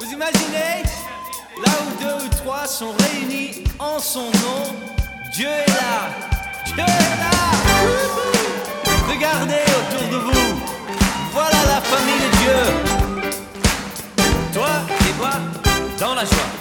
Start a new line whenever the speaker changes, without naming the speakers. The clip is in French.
Vous imaginez? Là où deux ou trois sont réunis en son nom, Dieu est là. Dieu est là. Regardez autour de vous. Voilà la famille de Dieu. Toi et moi, dans la joie.